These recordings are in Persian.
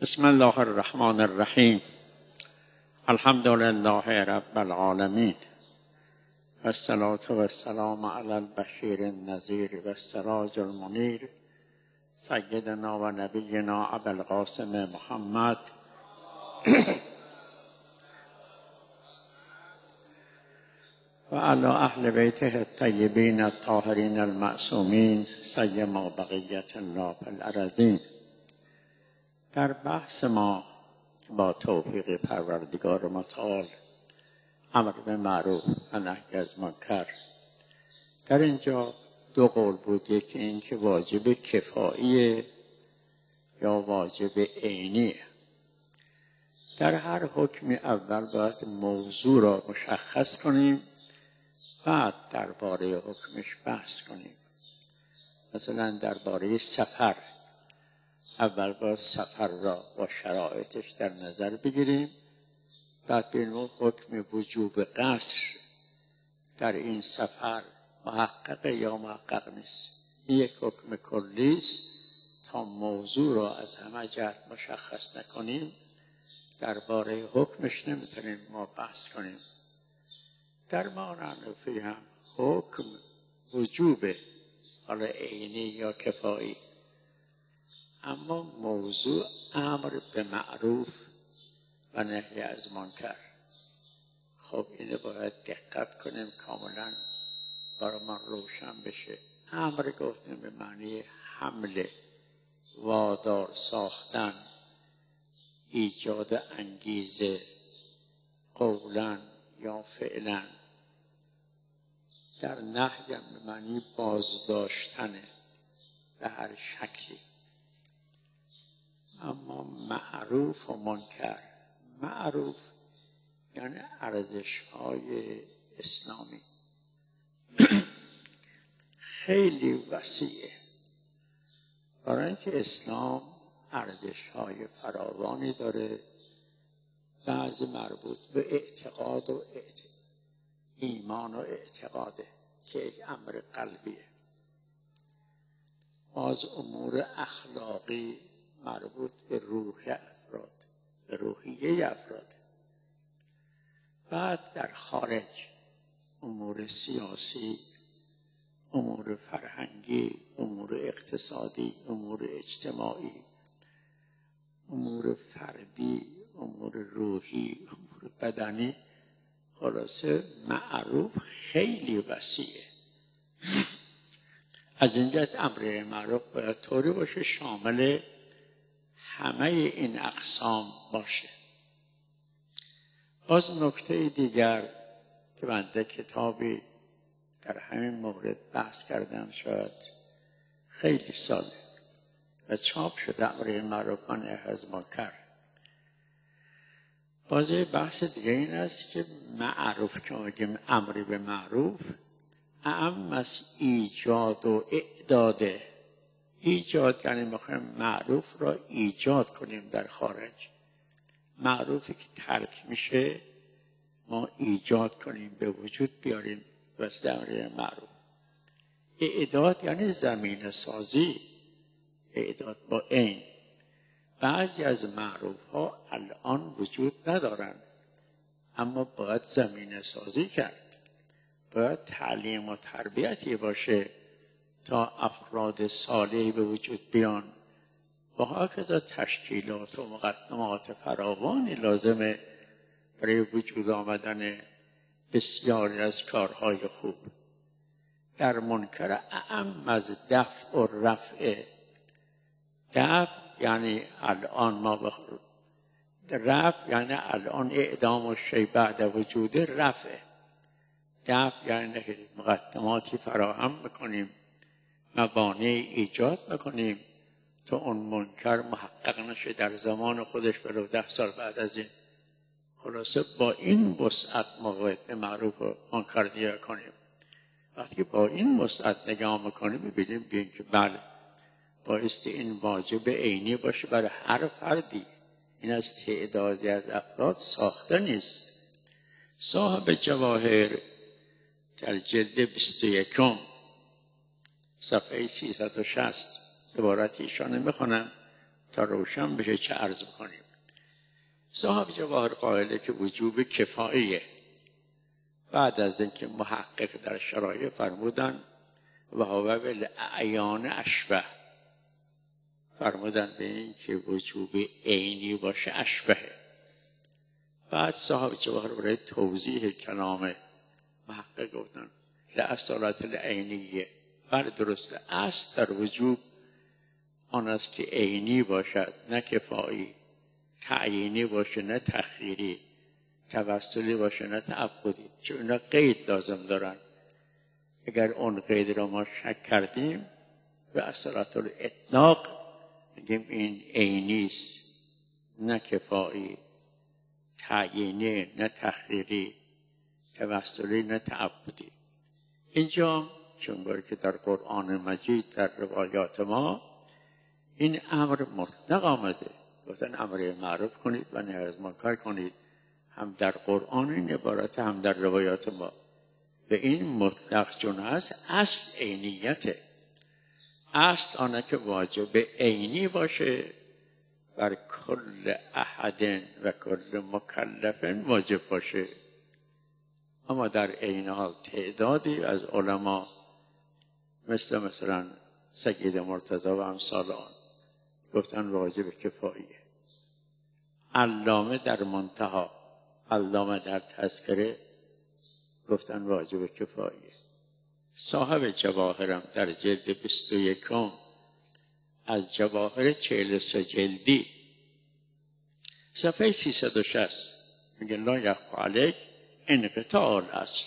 بسم الله الرحمن الرحیم. الحمد لله رب العالمین و الصلاة و السلام علی البشیر النذیر و السراج المنیر سیدنا و نبینا ابوالقاسم محمد و علی اهل بیته الطیبین الطاهرین المعصومین سیما بقیة الله فی الارضین. در بحث ما با توفیق پروردگار متعال امر به معروف و نهی از منکر، در اینجا دو قول بود. یکی این که واجب کفاییه یا واجب عینیه. در هر حکمی اول باید موضوع را مشخص کنیم، بعد درباره حکمش بحث کنیم. مثلا درباره سفر اول باید سفر را با شرایطش در نظر بگیریم، بعد ببینیم حکم وجوب قصر در این سفر محقق یا محقق نیست. این یک حکم کلی است. تا موضوع را از همه جهت مشخص نکنیم درباره حکمش نمیتونیم ما بحث کنیم. در معنی هم حکم وجوب حالا عینی یا کفایی، اما موضوع امر به معروف و نهی از منکر. خب اینو باید دقت کنیم کاملا برای من روشن بشه. امر گفتیم به معنی حمله، وادار ساختن، ایجاد انگیزه قولا یا فعلا. در نهی به معنی بازداشتن به هر شکلی. اما معروف و منکر، معروف یعنی ارزش‌های اسلامی خیلی وسیعه، برای اینکه اسلام ارزش‌های فراوانی داره. بعضی مربوط به اعتقاد و ایمان و اعتقاده که یک امر قلبیه. باز امور اخلاقی مربوط به روح افراد، به روحیه افراد. بعد در خارج امور سیاسی، امور فرهنگی، امور اقتصادی، امور اجتماعی، امور فردی، امور روحی، امور بدنی. خلاصه معروف خیلی وسیعه. از این جهت امر معروف باید طوری باشه شامل همه این اقسام باشه. باز نکته دیگر که بنده کتابی در همین مورد بحث کردم، شاید خیلی ساله و چاپ شده، امر معروف و نهی از منکر. باز بحث دیگه این است که معروف که میگیم امر به معروف اعم از ایجاد و اعداده. ایجاد یعنی میخوایم معروف را ایجاد کنیم در خارج. معروفی که ترک میشه ما ایجاد کنیم، به وجود بیاریم. واسه امر معروف. اعداد یعنی زمینه سازی، اعداد با عین. بعضی از معروف ها الان وجود ندارن، اما باید زمینه سازی کرد. باید تعلیم و تربیتی باشه تا افراد صالحی به وجود بیان. و هکذا تشکیلات و مقدمات فراوانی لازمه برای وجود آمدن بسیاری از کارهای خوب. در منکر اعم از دفع و رفع. دفع یعنی الان ما رفع یعنی الان اعدام و شی بعد وجود رفع. دفع یعنی مقدماتی فراهم میکنیم، مبانی ایجاد میکنیم تا اون منکر محقق نشه در زمان خودش ولو 10 سال بعد از این. خلاصه با این وسعت ما باید به معروف و منکر نگاه کنیم. وقتی که با این وسعت نگاه میکنیم ببینیم بیاین که بله بایستی این واجب عینی باشه برای هر فردی. این از تعدادی از افراد ساخته نیست. صاحب جواهر در جلد 21 صفحه 360 عبارت ایشان میخونم تا روشن بشه چه عرض میکنیم. صاحب جواهر قائله که وجوب کفاییه. بعد از اینکه محقق در شرایع فرمودن و هو بالاعیان اشبه، فرمودن به این که وجوب عینی باشه اشبهه. بعد صاحب جواهر برای توضیح کلام محقق گفتن لأصالت العینیه، بله درسته، اصل در وجوب آن است که عینی باشد نه کفایی، تعیینی باشه نه تخییری، توسلی باشه نه تعبدی، چون اینا قید لازم دارن. اگر اون قید را ما شک کردیم به اصالت الاطلاق میگیم این عینی است نه کفایی، تعیینی نه تخییری، توسلی نه تعبدی. اینجا چون که در قرآن مجید در روایات ما این امر مطلق آمده، گفتن امر معروف کنید و نهی از منکر کنید، هم در قرآن این عبارت هم در روایات ما. و این مطلق چون هست اصل عینیته، اصل آنه که واجب عینی باشه بر کل احد و کل مکلف واجب باشه. اما در عین حال تعدادی از علما مثلا سید مرتضی و امثال آن گفتن واجب کفاییه. علامه در منتها، علامه در تذکره گفتن واجب کفاییه. صاحب جواهرم در جلد 21 از جواهر 43 جلدی صفحه 360 میگه لا یخفی علیک انقطاع الاصل.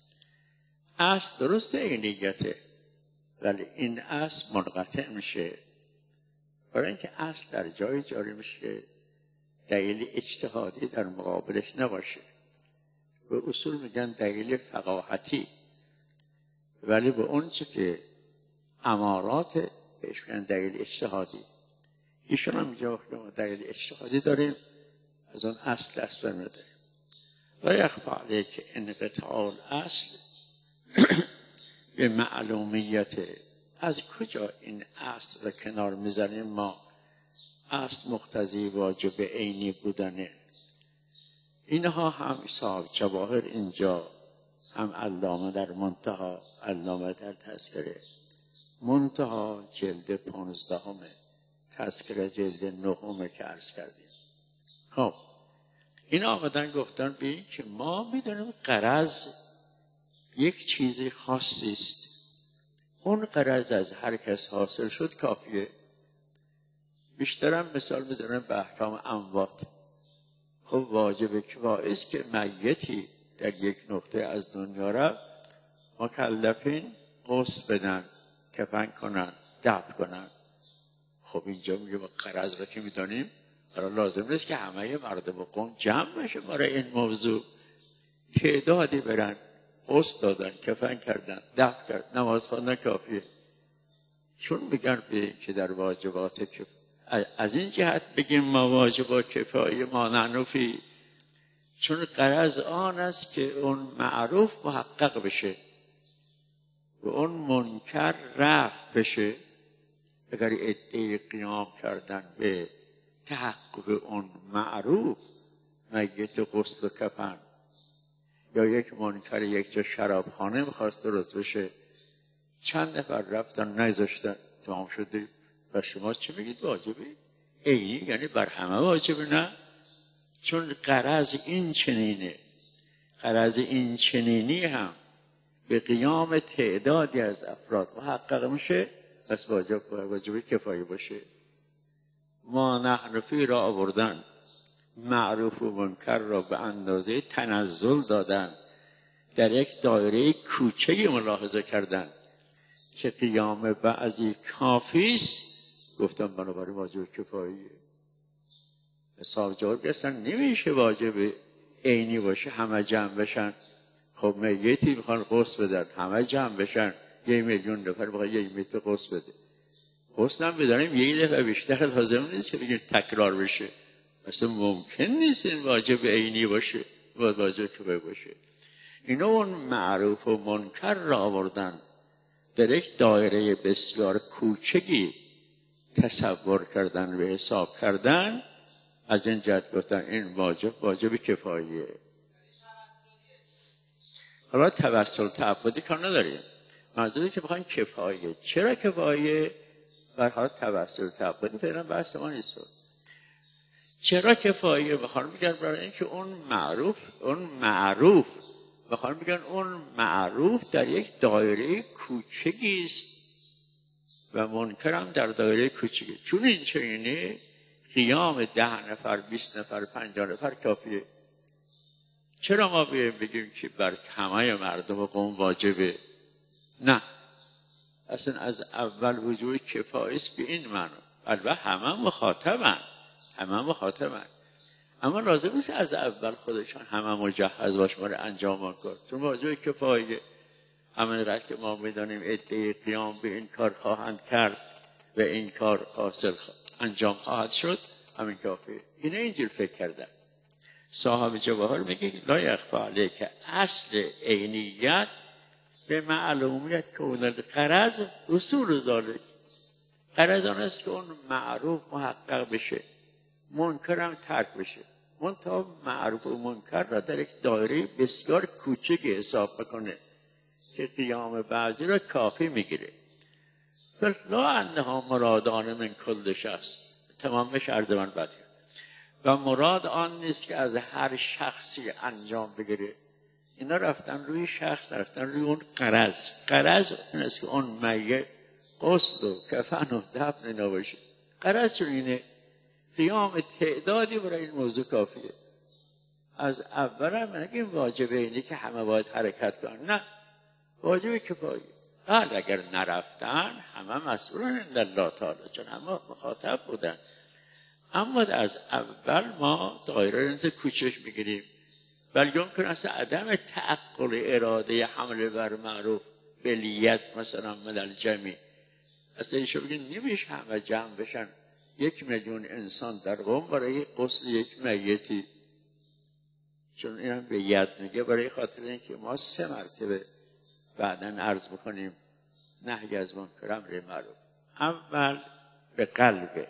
اصل درست عینیته ولی این اصل منقطع میشه، برای اینکه اصل در جای جاری میشه دلیل اجتهادی در مقابلش نباشه. به اصول میگن دلیل فقاهتی، ولی به اون چه که امارات بهش میگن دلیل اجتهادی. ایشون هم اینجا که ما دلیل اجتهادی داریم از اون اصل برمی‌داریم. لا یخفی علیک انقطاع الاصل به معلومیت. از کجا این اصل را کنار میزنیم ما؟ اصل مقتضی واجب عینی بودنه. اینها هم صاحب جواهر اینجا، هم علامه در منتها، علامه در تذکره. منتها جلد 15 تذکره جلد 9 که عرض کردیم. خب این آمدن گفتن به این که ما میدونیم غرض یک چیزی خاصی است، اون غرض از هر کس حاصل شد کافیه. بیشترم مثال میزنم به احکام اموات. خب واجب کفایی است که میتی در یک نقطه از دنیا را مکلفین غسل بدن، کفن کنن، دفن کنن. خب اینجا میگه با غرض را که میدانیم برای لازم نیست که همه مردم قوم جمع بشه برای این موضوع. تعدادی برن غسل دادن، کفن کردن، دفن کردن، نماز خواندن کافیه. چون میگن به که در واجبات از این جهت بگیم ما واجبات کفایی ما نعنفی، چون غرض آن است که اون معروف محقق بشه و اون منکر رفع بشه. اگر ادعای قیام کردن به تحقق اون معروف، میت غسل و کفن، یا یک منکر یک جا شرابخانه میخواست درست بشه، چند نفر رفتن نگذاشتن، تمام شده. و شما چی میگید واجبه؟ عینی یعنی بر همه واجبه؟ نه، چون غرض این چنینه. غرض این چنینی هم به قیام تعدادی از افراد محقق میشه، پس واجب کفایی باشه. ما نحنفی را آوردن، معروف و منکر را به اندازه تنزل دادن، در یک دایره کوچه‌ای ملاحظه کردن که قیام بعضی کافی است، گفتم بنابراین واجب کفاییه. حساب جواب گستن نمیشه واجب عینی باشه همه جمع بشن. خب میتی میخوان غسل بدن، همه جمع بشن، 1 میلیون نفر بخواد 1 میت غسل بده. غسل هم بدانیم 1 دفعه بیشتر لازم نیست که بگیم تکرار بشه. مثلا ممکن نیست این واجب عینی باشه، واجب کفایی باشه. اینا اون معروف و منکر را آوردن در یک دایره بسیار کوچکی تصور کردن و حساب کردن، از این جهت گفتن این واجب کفاییه. حالا توسل تعبدی کار نداریم، منظوری که بخواین کفاییه. چرا کفاییه؟ برای حالا توسل تعبدی فعلا بحث ما نیست. چرا کفاییه؟ بخوام میگن برای اینکه اون معروف بخوام میگن اون معروف در یک دایره کوچکی است و منکرم در دایره کوچکی. چون این چنینه قیام 10 نفر 20 نفر 50 نفر کافیه. چرا ما بگیم که بر همه مردم قوم واجبه؟ نه، اصلا از اول وجود کفایه است به این معنی. البته همه مخاطبن، اما لازم نیست از اول خودشان همه مجهز باشه برای انجام کار. چون واجب کفایه همین راه که ما میدانیم عده قیام به این کار خواهند کرد و این کار حاصل انجام خواهد شد، همین کافیه. اینجور فکر کردن. صاحب جواهر میگه لا یخفی علیک که اصل عینیت به معلومیت که اون الغرض اصول ذالک. غرض آن است که اون معروف محقق بشه، منکرم ترک بشه. منتها معروف و منکر را در یک دایره بسیار کوچک حساب بکنه که قیام بعضی را کافی میگیره. لا انها مرادان من کل شخص، تمامش عرض من بده. و مراد آن نیست که از هر شخصی انجام بگیره. اینا رفتن روی شخص، رفتن روی اون غرض این است که اون میت غسل و کفن و دفن اینا باشه. غرض چون اینه قیام تعدادی برای این موضوع کافیه. از اول هم نگیم واجبه اینه که همه باید حرکت کنن، نه، واجب کفایه. حال اگر نرفتن همه مسئولن عند الله تعالی، چون همه مخاطب بودن. اما از اول ما دایره رو کوچک میگیریم. بلکه یمکن است عدم تعقل اراده حمل بر معروف بلیت مثلا من الجمعی. اصلا ایشو بگیم نمیشه همه جمع بشن 1 میلیون انسان در قوم برای غسل یک میتی. چون اینم به ید میگه برای خاطر اینکه ما 3 مرتبه بعداً عرض بکنیم نهی از منکر امر معروف. اول به قلبن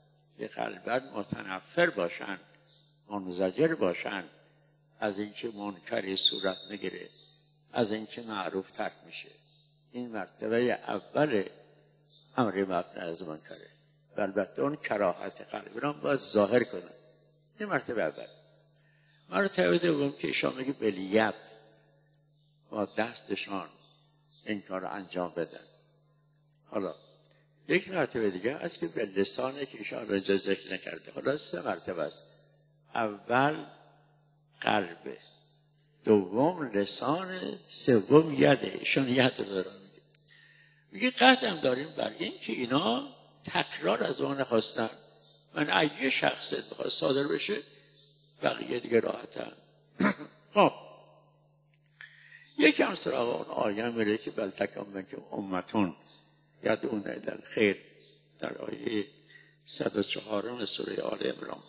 متنفر باشن، منزجر باشن از اینکه منکری صورت نگیره، از اینکه معروف ترک میشه. این مرتبه اول امر مبنی از منکره. و البته اون کراهت قلبی را باید ظاهر کنن. این مرتبه اول. مرتبه دوم که ایشان میگه بلیت، با دستشان این کار رو انجام بدن. حالا یک مرتبه دیگه است که به لسانه که ایشان به جا ذکر نکرده. حالا 3 مرتبه است. اول قلبه، دوم لسانه، سوم یده. ایشان ید رو دارن میگه قطع هم داریم بر این که اینا تکرار از ما نخواستن. من اگه شخصت بخواد صادر بشه بقیه دیگه راحتن. خب یکی هم سراغ اون آیه میره که بل تکن منکم امتون یدعون الی الخیر در آیه 104 سوره آل عمران.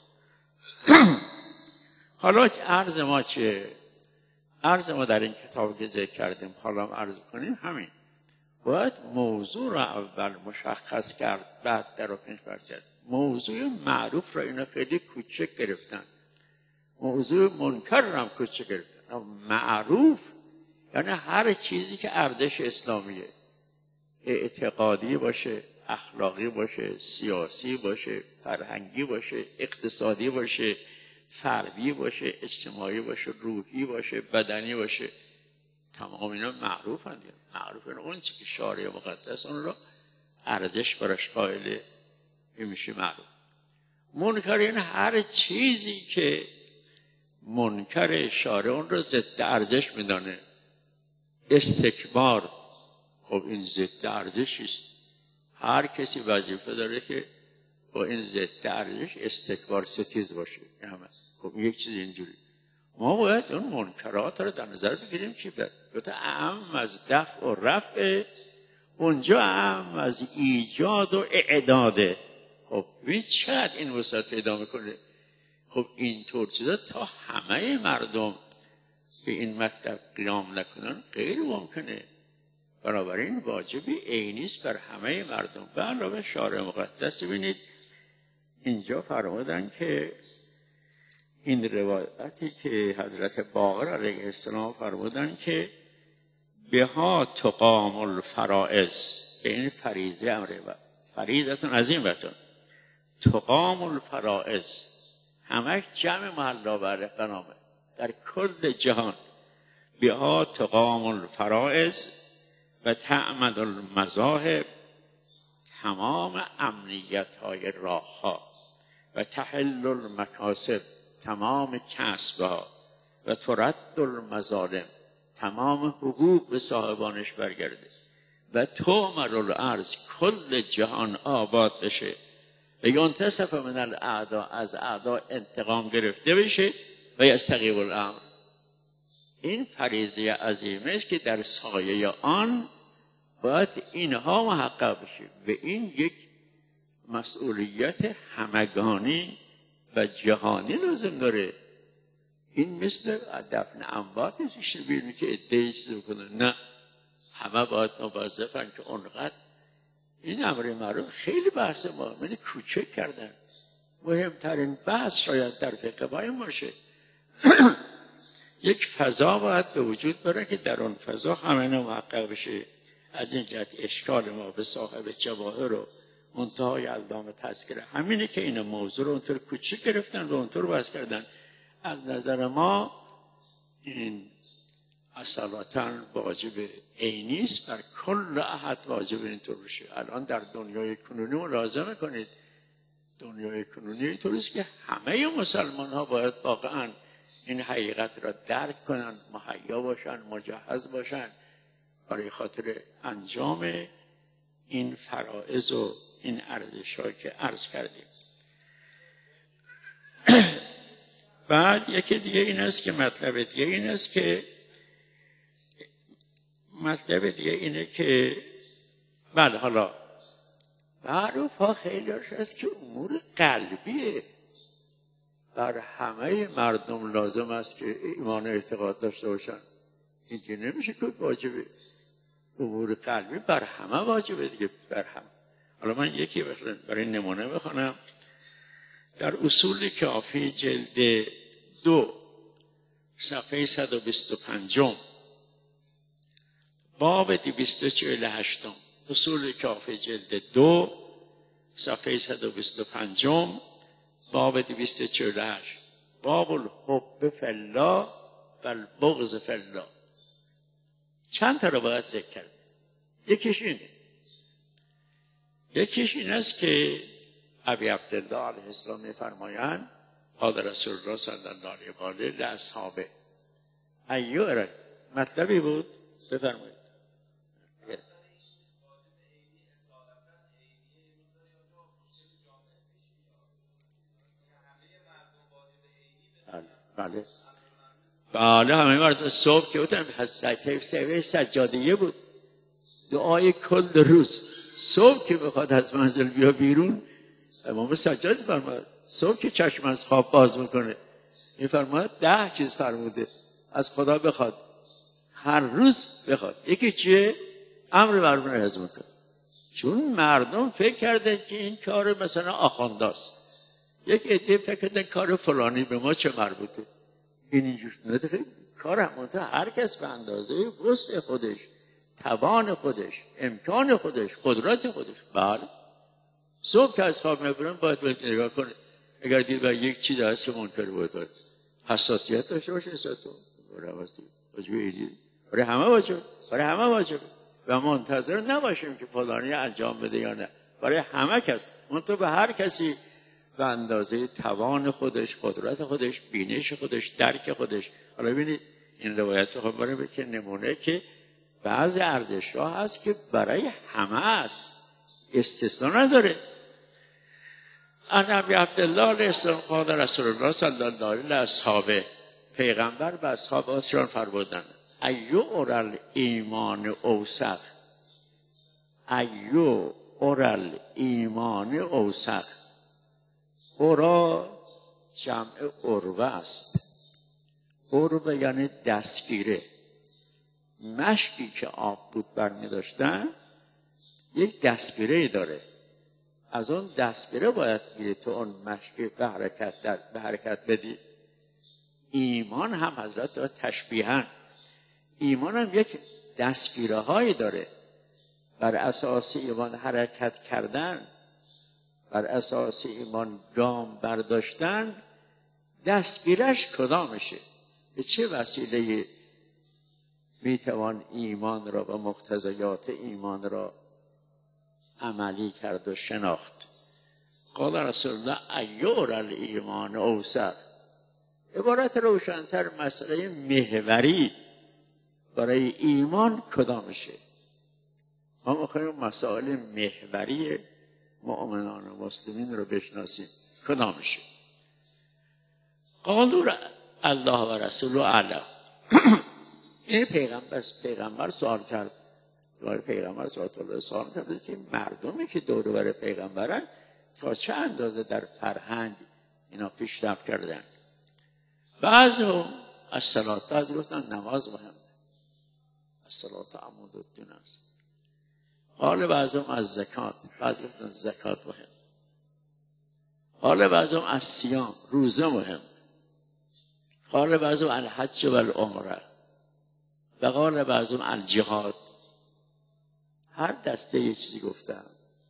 حالا عرض ما چیه؟ عرض ما در این کتاب که ذکر کردیم حالا هم عرض کنیم همین. باید موضوع را اول مشخص کرد، بعد در رکنش برسید. موضوع معروف را اینا خیلی کوچک گرفتن، موضوع منکر را هم کوچک گرفتن. معروف یعنی هر چیزی که ارزش اسلامیه، اعتقادی باشه، اخلاقی باشه، سیاسی باشه، فرهنگی باشه، اقتصادی باشه، فردی باشه، اجتماعی باشه، روحی باشه، بدنی باشه، تمام اینا معروف هستند. معروف یعنی اون چیزی که شارع مقدس اون رو ارزش براش قائله، این میشه معروف. منکر یعنی هر چیزی که منکر شارع اون رو ضد ارزش میدانه. استکبار، خب این ضد ارزشی است. هر کسی وظیفه داره که با این ضد ارزش استکبار ستیز باشه. خب یک چیز اینجوری. ما باید اون منکرات رو در نظر بگیریم که گفته اعم از دفع و رفع، اونجا اعم از ایجاد و اعداده. خب ببین چقدر این وسعت پیدا میکنه. خب اینطور چیزا تا همه مردم به این مطلب قیام نکنن غیر ممکنه. بنابراین واجبی عینی است بر همه مردم. به علاوه شارع مقدس ببینید اینجا فرمودن که این روایتی که حضرت باقر علیه السلام فرمودن که بها تقام الفرائض، این فریضه امره و فریضتون عظیمتون، تقام الفرائض همش جمع محلا بر قنامه در کل جهان. بها تقام الفرائض و تعمد المذاهب، تمام امنیت های راهها، و تحل المکاسب، تمام کسبها، و ترد المظالم، تمام حقوق به صاحبانش برگرده، و تؤمر الارض، کل جهان آباد بشه، و ینتصف من الاعدا، از اعدا انتقام گرفته بشه، و یستقیم الامر. این فریضه عظیمه است که در سایه آن باید اینها محقق بشه و این یک مسئولیت همگانی و جهانی لازم داره. این مثل دفن اموات نیست که ببینید که عده‌ای چیز کنن، نه، همه باید موظفن که اونقدر. این امر معروف خیلی بحث مهمه کوچک کردن. مهمترین بحث شاید در فقه باشه یک فضا باید به وجود بره که در اون فضا همه محقق بشه. از این جهت اشکال ما به صاحب جواهر و منتهای علامه تذکره همینه که این موضوع رو اونطور کوچیک گرفتن و اونطور بحث کردن. از نظر ما این اصالتاً واجب عینی است، بر کل احد واجب اینطور بشه. الان در دنیای کنونی ملاحظه کنید، دنیای کنونی اینطوریست که همه مسلمان ها باید واقعاً این حقیقت را درک کنن، مهیا باشن، مجهز باشن برای خاطر انجام این فرائض و این ارزش‌هایی که عرض کردیم. بعد یکی دیگه این است که مطلب دیگه اینه که بله، حالا معروف ها خیلی هست که امور قلبیه، بر همه مردم لازم است که ایمان و اعتقاد داشته باشن. این که نمیشه که واجبه. امور قلبی بر همه واجبه دیگه، بر همه. حالا من یکی برای نمونه بخونم. در اصول کافی جلد 2 صفحه 125 باب 248، اصول کافی جلد 2 صفحه 125 باب 248، باب الحب فی الله و البغض فی الله. چند تا رو باید ذکر کرد. یکیش این است که ابی عبدالله علیه السلام می‌فرمایند قال رسول الله صلی الله علیه و آله لاصحابه ایو مطلبی بود، بفرمایید. بله همه مردم صبح که بودن حضرت سجادیه بود، دعای کل روز. صبح که بخواد از منزل بیا بیرون، امام سجاد فرمود صبح که چشم از خواب باز میکنه این فرمود 10 چیز فرموده از خدا بخواد، هر روز بخواد. یکی چیه؟ امر معروف نهی از منکر. چون مردم فکر کرده که این کار مثلا آخونداست، یک عده فکر کردن کار فلانی به ما چه مربوطه. این اینجور نه، کار همونطور هر کس به اندازه وسع خودش، توان خودش، امکان خودش، قدرت خودش. بله صبح که از خواب میبرن باید نگاه کنه، اگر دید باید یک چیز هست که منکر باید حساسیت داشته باشه. برای همه واجبه و منتظر نباشیم که فلانی انجام بده یا نه. برای همه کس، منطقه به هر کسی به اندازه توان خودش، قدرت خودش، بینش خودش، درک خودش. حالا ببینید این روایت رو برای که نمونه که بعض ارزش‌ها هست که برای همه است، استثنا نداره. ابی عبدالله علیه السلام قال رسول الله صلی الله علیه و اصحابه، پیغمبر به اصحابشون فرمودند ایو اورل ایمان اوسق، ایو اورل ایمان اوسق. اورا جمع اروه است. اروه یعنی دستگیره. مشکی که آب بود برمی داشتن یک دستگیره داره. از اون دستگیره باید میری تو اون مشک به حرکت بدی. ایمان هم حضرت داره تشبیهن، ایمان هم یک دستگیره هایی داره. بر اساس ایمان حرکت کردن، بر اساس ایمان گام برداشتن، دستگیرش کدامشه؟ به چه وسیله میتوان ایمان را و مقتضیات ایمان را عملی کرد و شناخت؟ قال رسول الله ایور الایمان اوسط. عبارت روشنتر، مسئله محوری برای ایمان کدامشه؟ ما میخوایم مسائل محوری مؤمنان و مسلمین رو بشناسیم، کدامشه؟ قالوا الله و رسوله اعلم. این پیغمبر سوال کرد، پیغمبر صلی الله علیه و سوال کرد که مردمی که دور و بر پیغمبرن تا چه اندازه در فرهنگ اینا پیشرفت کردن؟ بعضی از صلات، بعضی گفتن نماز مهمه، از صلات عمود الدین است. حال بعضی از زکات، بعضی گفتن زکات مهم. حال بعضی از صیام، روزه مهم. قال بعضی الحج و العمره و قال بعضی الجهاد. هر دسته یه چیزی گفتن.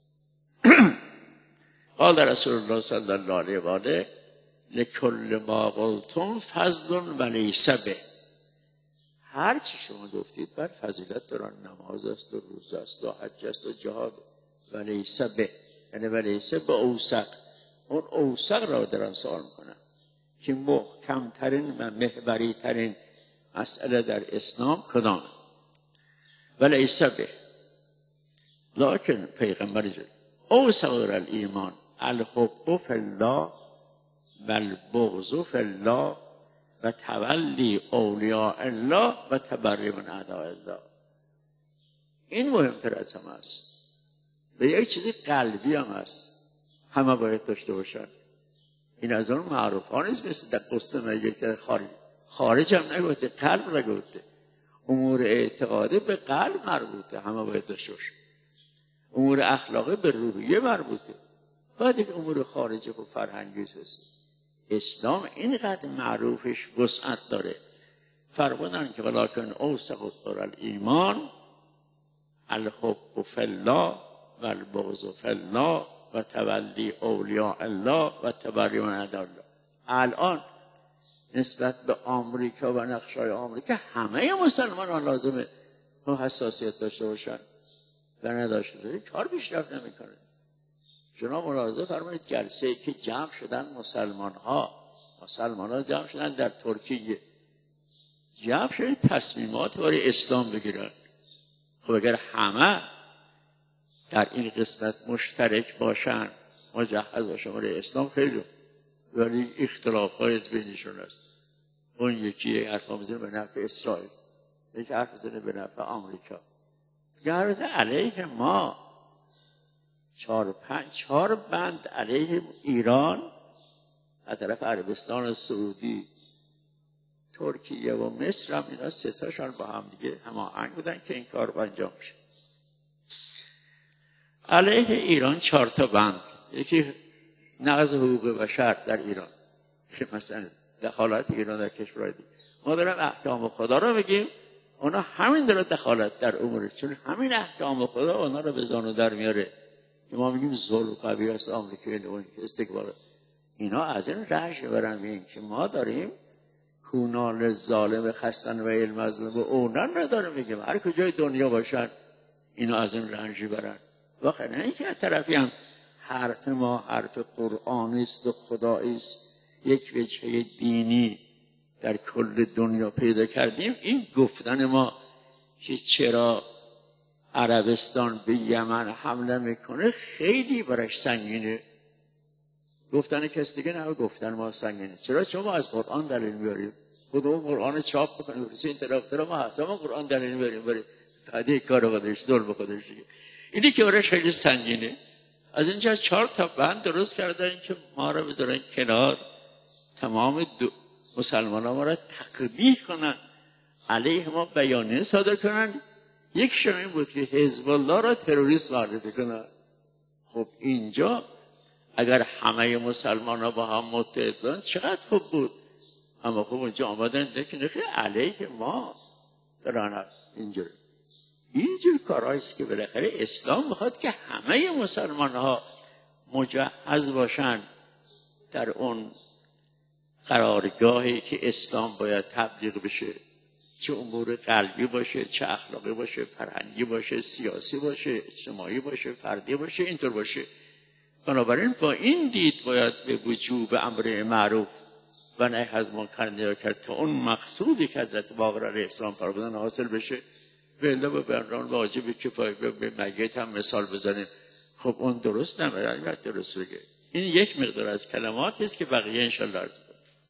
قال رسول الله صلی الله علیه و آله لکل ما قلتم فضل و لیس به. هر چی شما گفتید بر فضیلت دارن، نماز است و روزه است و حج است و جهاد، و لیس به، یعنی و لیس به اوسق. اون اوسق را دارن سوال میکنن که محکمترین و محوری ترین مسئله در اسلام کدامه؟ و لیس به. لکن پیغمبر جل اوسق الایمان الحب فی الله و البغض فی الله و تولی اولیاء الله و تبری من اعداء الله. این مهمتر از همه است. به یک چیزی قلبی هم است، همه باید داشته باشن. این از اون معروف ها نیست، مثل در قسط میگه که خارج هم نگفته، قلب نگفته. امور اعتقادی به قلب مربوطه، همه باید داشته باشن. امور اخلاقی به روحیه مربوطه. بعد یک امور خارجی و فرهنگی هست. اسلام اینقدر معروفش وسعت داره. فرمودن که ولکن اوسق الایمان الحب فی الله و البغض فی الله و تولی اولیاء الله و تبری من اعداء الله. الان نسبت به آمریکا و نقشه‌های آمریکا همه مسلمانان لازمه با حساسیت داشته باشن و نداشته کار پیشرفت نمیکنه. شما ملاحظه فرمایید جلسه‌ای که جمع شدن مسلمان ها جمع شدن در ترکیه، جمع شدن تصمیمات برای اسلام بگیرن. خب اگر همه در این قسمت مشترک باشن، مجهز باشن برای اسلام، خیلی ولی اختلافات بینشون است. اون یکی حرف میزنه به نفع اسرائیل، یکی حرف میزنه به نفع آمریکا. گرد علیه ما 4 بند علیه ایران از طرف عربستان سعودی، ترکیه و مصر هم، اینا 3 تاشون با هم دیگه هماهنگ بودن که این کار انجام بشه. علیه ایران 4 بند. یکی نقض حقوق بشر در ایران، که مثلا دخالت ایران در کشورهای دیگه. ما داریم احکام خدا رو بگیم، اونا همین داره دخالت در امور، چون همین احکام خدا اونا رو به زانو در میاره. ما میگیم ظلم قوی است آمریکایی و استکبار. اینا از این رنج میبرن، میگن که ما داریم کونال ظالم خسن و المظلوم و اونان نداریم. میگیم هر کجای دنیا باشن اینا از این رنج میبرن. واقعا نه اینکه از طرفی هم حرف ما حرف قرآنی است و خدایی است، یک وجهه دینی در کل دنیا پیدا کردیم. این گفتن ما که چرا عربستان به یمن حمله میکنه خیلی برش سنگینه. گفتن کسی دیگه نه، گفتن ما سنگینه. چرا؟ چون ما از قرآن دلیل میاریم. خودمون قرآن چاپ بکنیم این طرف ما هست، ما قرآن دلیل میاریم برای فدیه کار خودش، ظلم خودش دیگه. اینی که برش خیلی سنگینه. از اینجا 4 بند درست کردن که ما رو بذارن کنار، تمام مسلمان ها ما رو تقبیح کنن. علیه ما بیانیه صادر کنن. یک این بود که حزب الله را تروریست معرفی کنن. خب اینجا اگر همه مسلمان ها با هم متحد بودن چقدر خوب بود. اما خب اونجا آمدن که علیه ما دارن اینجور کارهاییست که بالاخره اسلام میخواد که همه مسلمان ها مجهز باشن در اون قرارگاهی که اسلام باید تبلیغ بشه، چه امور قلبی باشه، چه اخلاقی باشه، فرهنگی باشه، سیاسی باشه، اجتماعی باشه، فردی باشه، اینطور باشه. بنابراین با این دید باید به وجوب امر معروف و نهی از منکر نگاه کرد تا اون مقصودی که حضرت باقر علیه السلام فرمودن حاصل بشه. بله به برنامه واجب کفایه به میت هم مثال بزنیم. خب اون درست نمیره، درست بگه. این یک مقدار از کلماتی است که بقیه انشاءالله